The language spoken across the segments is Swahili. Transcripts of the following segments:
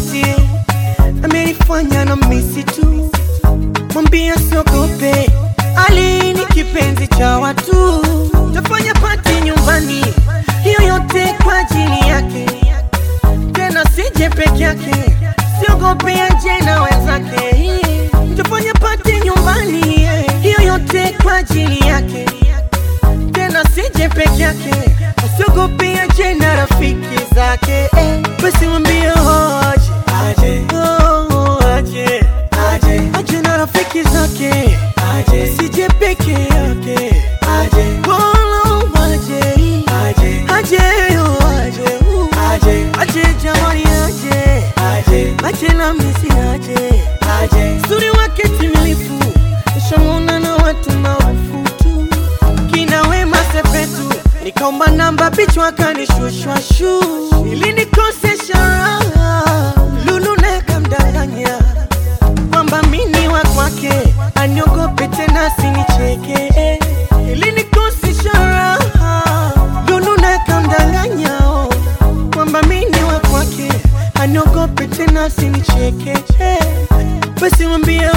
wakati amenifanya na misi tu. Mwambia siogope, Ali ni kipenzi cha watu. Tafanya party nyumbani, hiyo yote kwa ajili yake. Tena sije peke yake, siogope aje na wenzake. Tafanya party nyumbani, hiyo yote kwa ajili yake. Tena sije peke yake, siogope aje na rafiki zake. Basi mwambie aje, aje na rafiki zake, sije peke yake. Aje jamani, aje na misi aje. Suri wake timilifu, nishamona na watu maarufu tu. Kina Wema Sepetu, nikaomba namba bichwa wakanishusha shu. Ili nikosesha raha, Lulu nikamdanganya kwamba mimi wa kwake, aniogope tena sinicheke. Ili nikosesha raha, Lulu nikamdanganya kwamba mimi wa kwake, aniogope tena sinicheke. Basi mwambie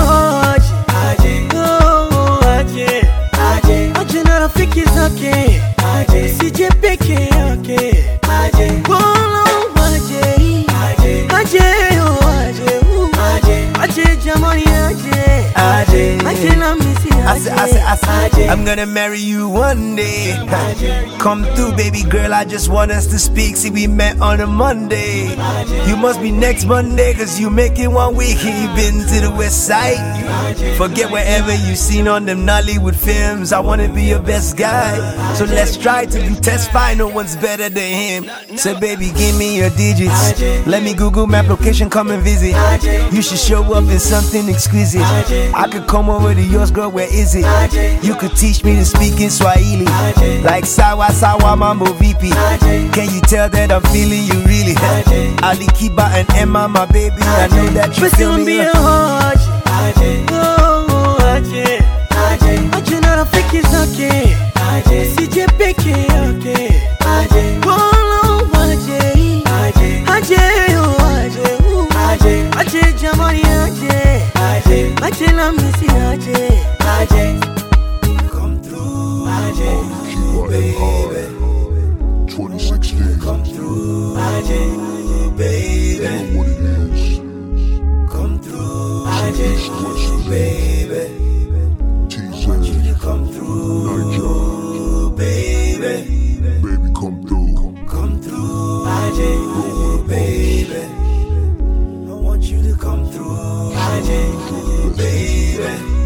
aje na rafiki zake, sije peke yake. Aje jamani, aje na misi aje. I'm gonna marry you one day. Come through, baby girl, I just want us to speak. See, we met on a Monday. You must be next Monday, cause you make it 1 week. You been to the west side. Forget wherever you seen on them Nollywood films. I wanna be your best guy, so let's try to be test fine. No one's better than him. So baby, give me your digits. Let me Google map location, come and visit. You should show up in something exquisite. I could come over to yours, girl, where is it? You could teach me to speak in Swahili, like Sawa Sawa Mambo VP. Can you tell that I'm feeling you really? Ali Kiba and Emma, my baby, I know that you feel me. Aje na rafiki zake, sije peke yake. Aje jamani, aje na misi aje. Come through, baby. 2016. Come through, baby. I know what it is. Come through, baby. TZ. Come through, baby. Baby, come through. Come through, baby. I want you to come through, baby.